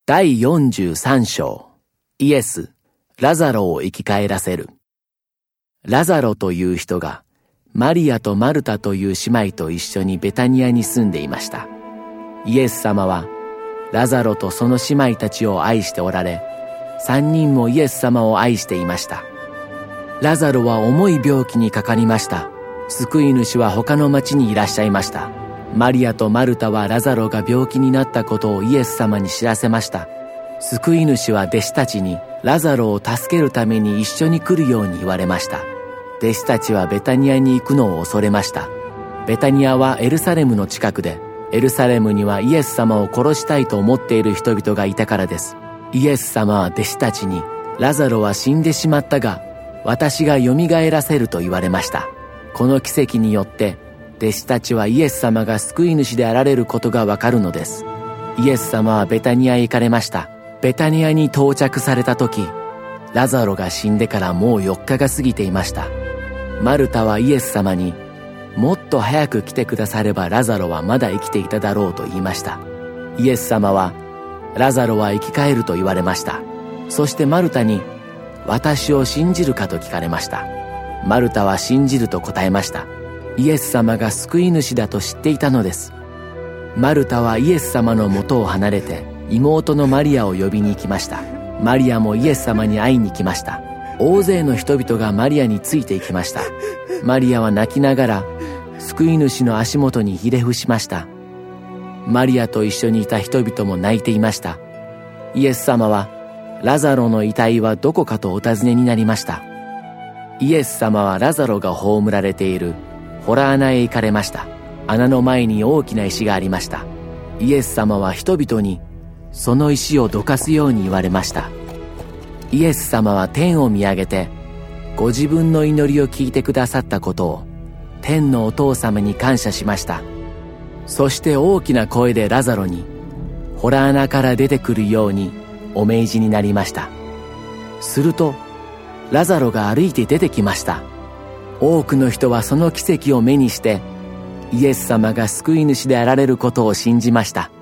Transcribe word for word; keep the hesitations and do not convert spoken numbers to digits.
だいよんじゅうさん章、イエス、ラザロを生き返らせる。ラザロという人が、マリアとマルタという姉妹と一緒にベタニアに住んでいました。イエス様は、ラザロとその姉妹たちを愛しておられ、三人もイエス様を愛していました。ラザロは重い病気にかかりました。救い主は他の町にいらっしゃいました。マリアとマルタはラザロが病気になったことをイエス様に知らせました。救い主は弟子たちにラザロを助けるために一緒に来るように言われました。弟子たちはベタニアに行くのを恐れました。ベタニアはエルサレムの近くで、エルサレムにはイエス様を殺したいと思っている人々がいたからです。イエス様は弟子たちに、ラザロは死んでしまったが、私が蘇らせると言われました。この奇跡によって、弟子たちはイエス様が救い主であられることがわかるのです。イエス様はベタニアへ行かれました。ベタニアに到着された時、ラザロが死んでからもうよっかが過ぎていました。マルタはイエス様に、もっと早く来てくださればラザロはまだ生きていただろうと言いました。イエス様は、ラザロは生き返ると言われました。そしてマルタに、私を信じるかと聞かれました。マルタは信じると答えました。イエス様が救い主だと知っていたのです。マルタはイエス様の元を離れて妹のマリアを呼びに行きました。マリアもイエス様に会いに来ました。大勢の人々がマリアについて行きました。マリアは泣きながら救い主の足元にひれ伏しました。マリアと一緒にいた人々も泣いていました。イエス様はラザロの遺体はどこかとお尋ねになりました。イエス様はラザロが葬られている洞穴へ行かれました。穴の前に大きな石がありました。イエス様は人々にその石をどかすように言われました。イエス様は天を見上げてご自分の祈りを聞いてくださったことを天のお父様に感謝しました。そして大きな声でラザロに洞穴から出てくるようにお命じになりました。するとラザロが歩いて出てきました。多くの人はその奇跡を目にしてイエス様が救い主であられることを信じました。